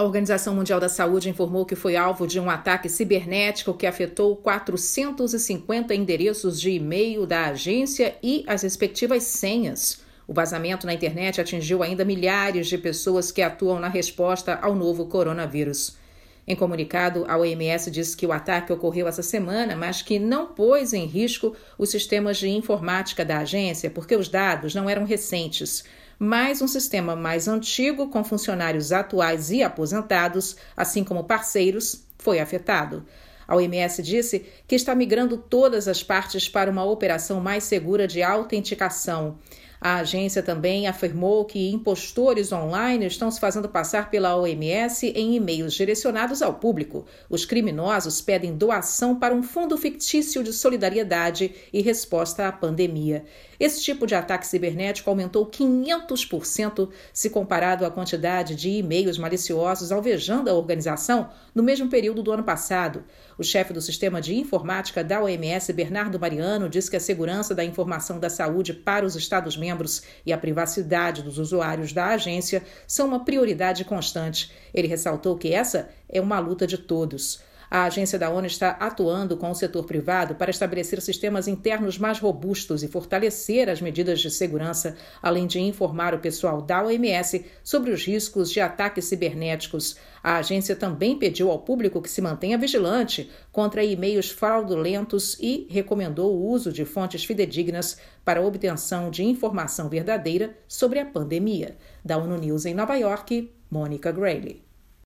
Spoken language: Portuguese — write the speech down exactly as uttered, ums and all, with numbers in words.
A Organização Mundial da Saúde informou que foi alvo de um ataque cibernético que afetou quatrocentos e cinquenta endereços de e-mail da agência e as respectivas senhas. O vazamento na internet atingiu ainda milhares de pessoas que atuam na resposta ao novo coronavírus. Em comunicado, a O M S disse que o ataque ocorreu essa semana, mas que não pôs em risco os sistemas de informática da agência, porque os dados não eram recentes. Mas um sistema mais antigo, com funcionários atuais e aposentados, assim como parceiros, foi afetado. A O M S disse que está migrando todas as partes para uma operação mais segura de autenticação. A agência também afirmou que impostores online estão se fazendo passar pela O M S em e-mails direcionados ao público. Os criminosos pedem doação para um fundo fictício de solidariedade e resposta à pandemia. Esse tipo de ataque cibernético aumentou quinhentos por cento se comparado à quantidade de e-mails maliciosos alvejando a organização no mesmo período do ano passado. O chefe do sistema de informática da O M S, Bernardo Mariano, disse que a segurança da informação da saúde para os Estados-membros e a privacidade dos usuários da agência são uma prioridade constante. Ele ressaltou que essa é uma luta de todos. A agência da ONU está atuando com o setor privado para estabelecer sistemas internos mais robustos e fortalecer as medidas de segurança, além de informar o pessoal da O M S sobre os riscos de ataques cibernéticos. A agência também pediu ao público que se mantenha vigilante contra e-mails fraudulentos e recomendou o uso de fontes fidedignas para a obtenção de informação verdadeira sobre a pandemia. Da ONU News em Nova York, Mônica Grayle.